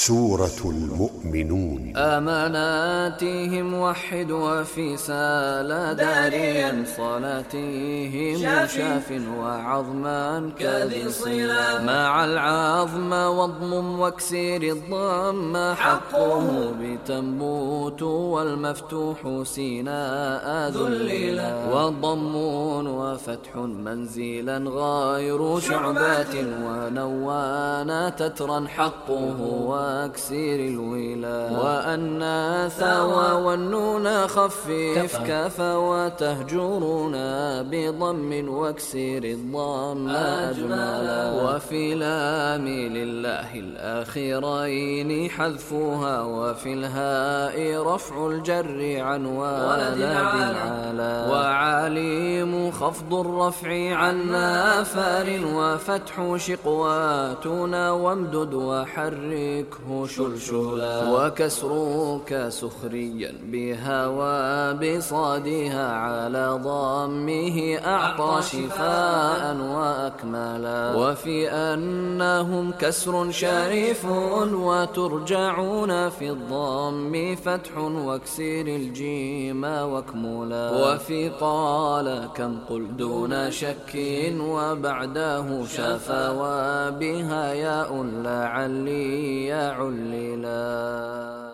سورة المؤمنون. أماناتهم وحد وفي سال داريا صلاتهم شاف وعظما كذي صلا مع العظم واضمم واكسر الضم حقه بتنبوت والمفتوح سيناء ذللا وضمون وفتح منزلا غير شعبات ونوانا تترا حقه واكسر الولا وأن ثوى والنون خفف كف وتهجرنا بضم واكسر الضم أجملا وفي لام لله الآخرين حذفها وفي الهاء رفع الجر عن ولد العلا وعليم خفض الرفع عن نافر وفتح شقواتنا وامدد وحركه شلشلا وكسرك سخريا بها وبصادها على ضمه أعطى شفاء وأكملا وفي أنهم كسر شريف وترجعون في الضم فتح واكسر الجيم واكملا وفي قال كم قل دون شك وبعده شفا وبها ياء لعلي يعللا.